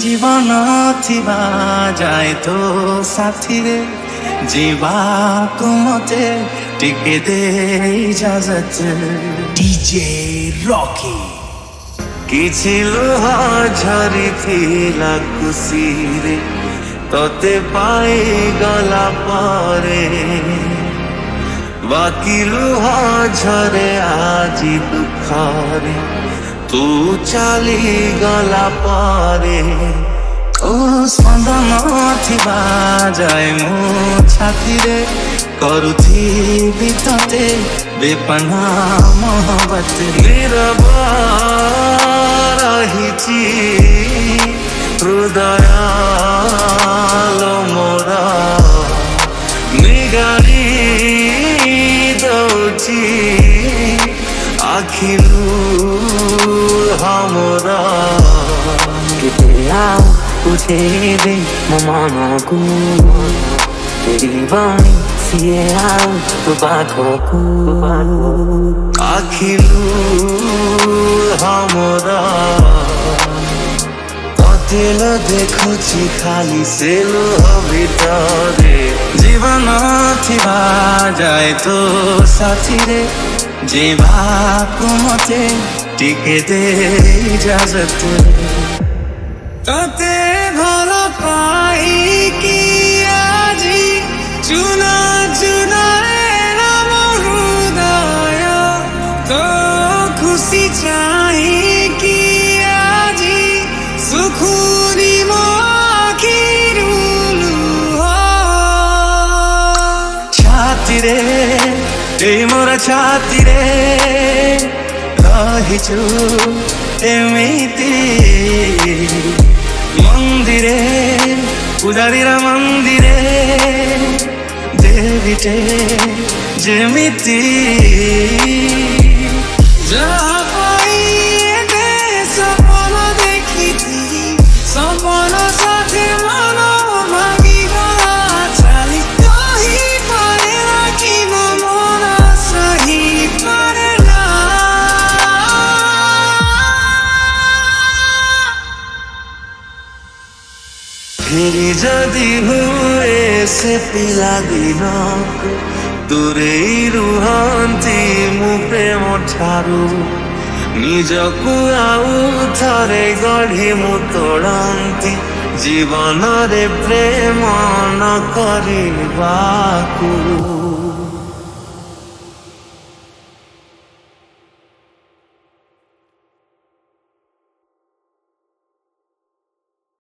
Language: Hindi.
जीवन थिबा जाए तो साथी रे जीवा को मते टिके दे इजाजत डीजे रॉकी किछि लुहा झरी थिला खुशी रे तोते पाई गला पारे बाकी लुहा झरे आजी दुखारे तू चाली गला पारे ओ स्पंदन थिबा जाए मो छाती रे करुथी तते बेपना मोहब्बत नीरबा रहिची हृदयालो मोरा निगारी दौची आखिलू हमरा तुझे दे ममाना को तेरी वाणी सिए आओ तो बातों को आखिलू हमरा दिल देखुची खाली से लो भितरे जीवन थिबा जाए तो साथी रे जीवा को मते टिके दे इजाजत तते भल पाई कि आजी चुना चुना नाम हृदय तो खुशी चाही कि आजी सुखुनी मो आखिरुलु छाती रे ए मोरा छाती रे रहिछु एमिति मंदिरे पूजारीरा मंदिरे देवीटे जेमिति सपन देखी सपन साथे मन भांगी गला चाली कही पारे कि मन सही पारे ना फिर जदि हुए से पिला दिन दूरे रुहंती मु प्रेम ठारू निजकु आउ थरे गढ़ी मु तोड़ंती जीवन रे प्रेम न करिबाकू।